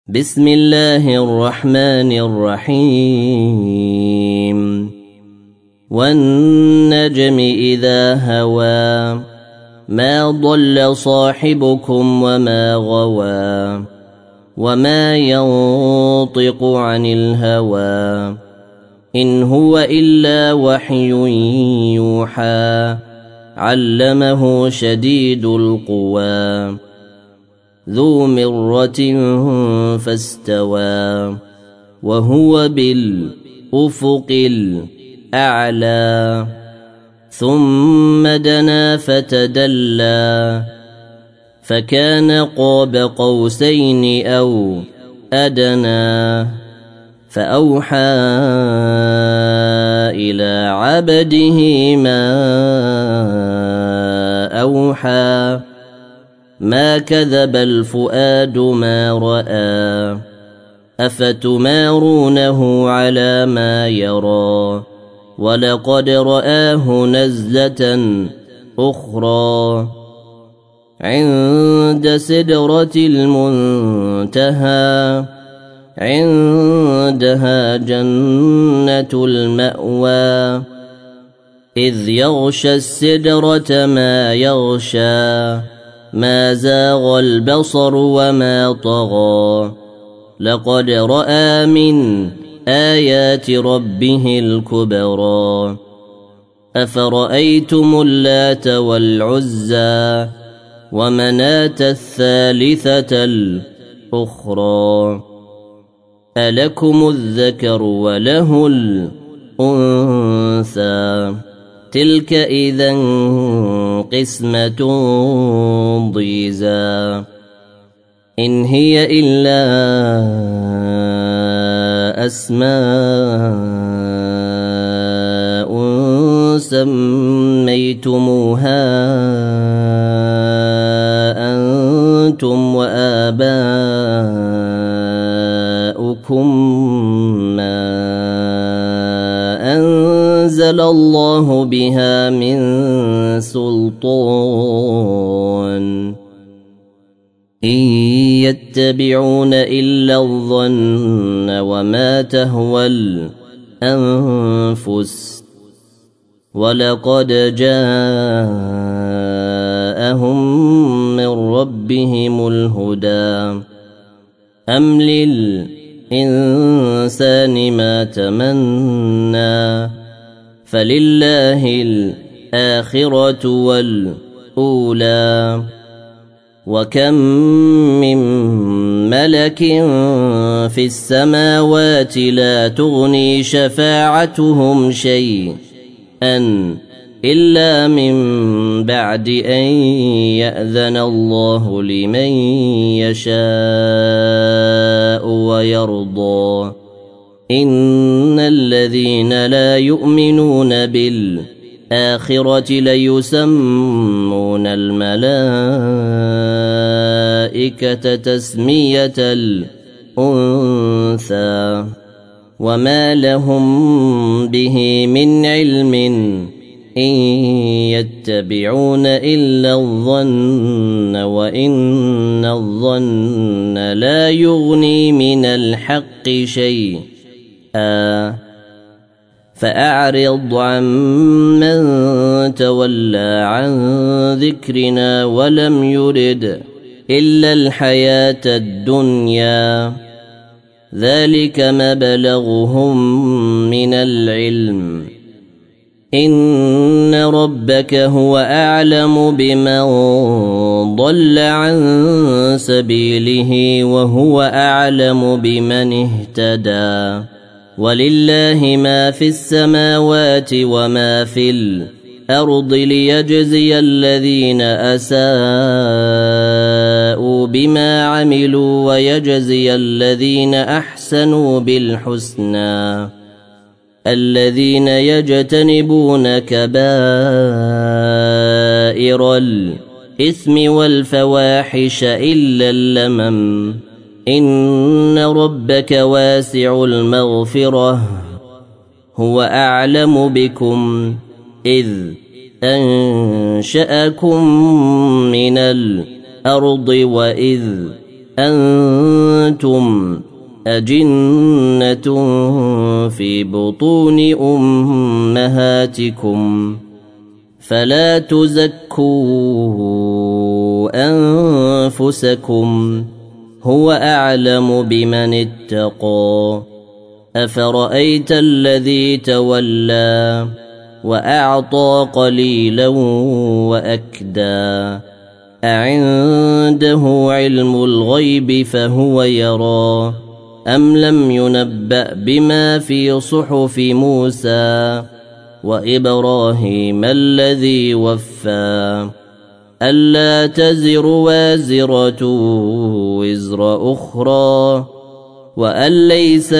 بسم الله الرحمن الرحيم والنجم إذا هوى ما ضل صاحبكم وما غوى وما ينطق عن الهوى إن هو إلا وحي يوحى علمه شديد القوى ذو مرة فاستوى وهو بالأفق الأعلى ثم دنا فتدلى فكان قاب قوسين أو أدنى فأوحى إلى عبده ما أوحى ما كذب الفؤاد ما رأى أفتمارونه على ما يرى ولقد رآه نزلة أخرى عند سدرة المنتهى عندها جنة المأوى إذ يغشى السدرة ما يغشى ما زاغ البصر وما طغى لقد رأى من آيات ربه الكبرى أفرأيتم اللات والعزى ومناة الثالثة الأخرى ألكم الذكر وله الأنثى تلك إذا قسمة ضيزى إن هي إلا أسماء سميتموها أنتم وآباؤكم ما أنزل الله بها من سلطان إن يتبعون إلا الظن وما تهوى الأنفس ولقد جاءهم من ربهم الهدى أم للإنسان ما تمنى فلله الآخرة والأولى وكم من ملك في السماوات لا تغني شفاعتهم شيئا إلا من بعد أن يأذن الله لمن يشاء ويرضى إن الذين لا يؤمنون بالآخرة ليسمون الملائكة تسمية الأنثى وما لهم به من علم إن يتبعون إلا الظن وإن الظن لا يغني من الحق شيئا فأعرض عن من تولى عن ذكرنا ولم يرد إلا الحياة الدنيا ذلك مبلغهم من العلم إن ربك هو أعلم بمن ضل عن سبيله وهو أعلم بمن اهتدى ولله ما في السماوات وما في الأرض ليجزي الذين أساءوا بما عملوا ويجزي الذين أحسنوا بالحسنى الذين يجتنبون كبائر الإثم والفواحش إلا اللمم إن ربك واسع المغفرة هو أعلم بكم إذ أنشأكم من الأرض وإذ أنتم كنتم أجنة في بطون أمهاتكم فلا تزكوا أنفسكم هو أعلم بمن اتقى أفرأيت الذي تولى وأعطى قليلا وأكدى أعنده علم الغيب فهو يرى أم لم ينبأ بما في صحف موسى وإبراهيم الذي وفى ألا تزر وازرة وزر أخرى وأن ليس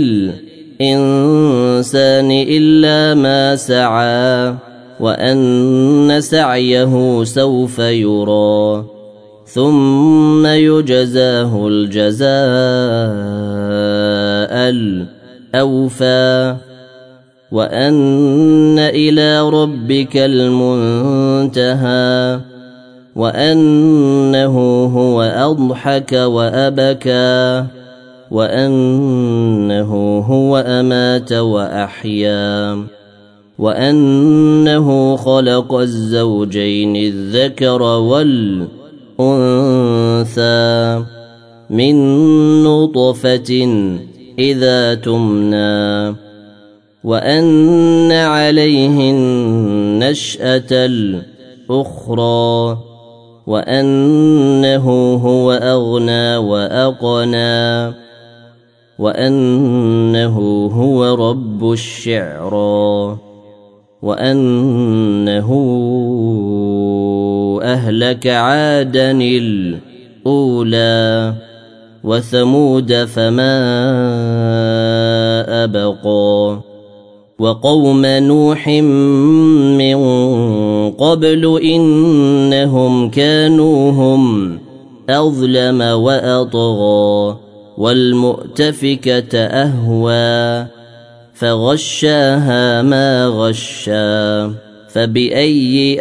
للإنسان إلا ما سعى وأن سعيه سوف يرى ثم يجزاه الجزاء الأوفى وأن إلى ربك المنتهى وأنه هو أضحك وأبكى وأنه هو أمات وأحيا وأنه خلق الزوجين الذكر والأنثى من نطفة إذا تمنى وأن عليه النشأة الأخرى وأنه هو أغنى وأقنى وأنه هو رب الشعرى وأنه أهلك عادا الأولى وثمود فما أبقى وقوم نوح من قبل إنهم كانوا هم أظلم وأطغى والمؤتفكة أهوى فغشاها ما غشا فبأي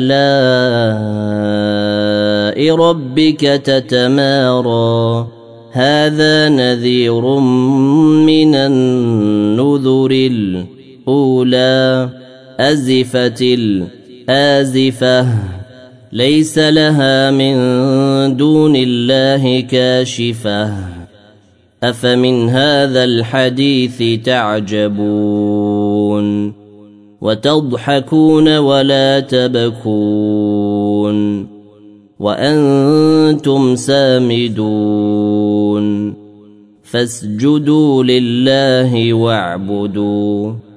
آلاء ربك تتمارى هذا نذير من النذر الأولى أزفت الآزفة ليس لها من دون الله كاشفة أفمن هذا الحديث تعجبون وتضحكون ولا تبكون وأنتم سامدون فاسجدوا لله واعبدوا